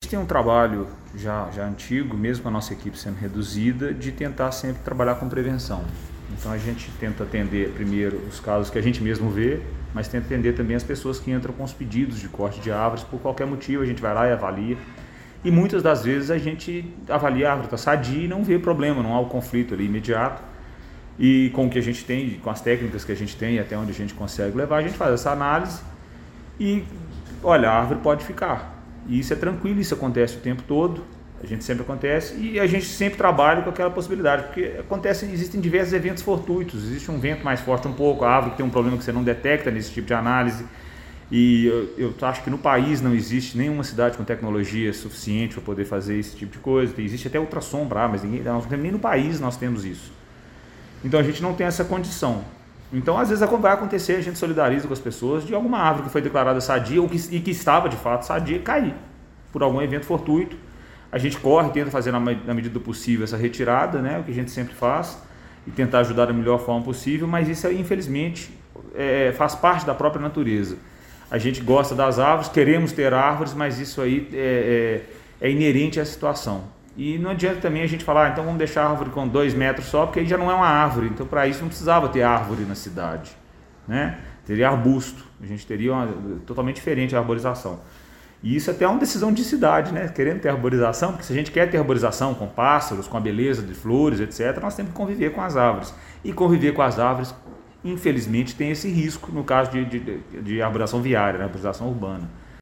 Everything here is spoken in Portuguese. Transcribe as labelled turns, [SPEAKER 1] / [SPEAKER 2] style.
[SPEAKER 1] gente tem um trabalho já antigo, mesmo com a nossa equipe sendo reduzida, de tentar sempre trabalhar com prevenção. Então a gente tenta atender primeiro os casos que a gente mesmo vê, mas tenta atender também as pessoas que entram com os pedidos de corte de árvores por qualquer motivo, a gente vai lá e avalia. E muitas das vezes a gente avalia a árvore está sadia e não vê problema, não há o conflito ali imediato. E com o que a gente tem, com as técnicas que a gente tem, até onde a gente consegue levar, a gente faz essa análise e, olha, a árvore pode ficar. E isso é tranquilo, isso acontece o tempo todo, a gente sempre acontece e a gente sempre trabalha com aquela possibilidade, porque existem diversos eventos fortuitos, existe um vento mais forte um pouco, a árvore tem um problema que você não detecta nesse tipo de análise. E eu acho que no país não existe nenhuma cidade com tecnologia suficiente para poder fazer esse tipo de coisa. Existe até ultrassom, mas nem no país nós temos isso. Então a gente não tem essa condição. Então às vezes vai acontecer, a gente solidariza com as pessoas de alguma árvore que foi declarada sadia e que estava de fato sadia cair por algum evento fortuito. A gente corre, tenta fazer na medida do possível essa retirada, né, o que a gente sempre faz, e tentar ajudar da melhor forma possível, mas isso infelizmente faz parte da própria natureza. A gente gosta das árvores, queremos ter árvores, mas isso aí é inerente à situação. E não adianta também a gente falar, então vamos deixar a árvore com 2 metros só, porque aí já não é uma árvore. Então para isso não precisava ter árvore na cidade, né? Teria arbusto, a gente teria totalmente diferente a arborização. E isso até é uma decisão de cidade, né? Querendo ter arborização, porque se a gente quer ter arborização com pássaros, com a beleza de flores, etc., nós temos que conviver com as árvores. E conviver com as árvores, infelizmente, tem esse risco no caso de arborização viária, né? Arborização urbana.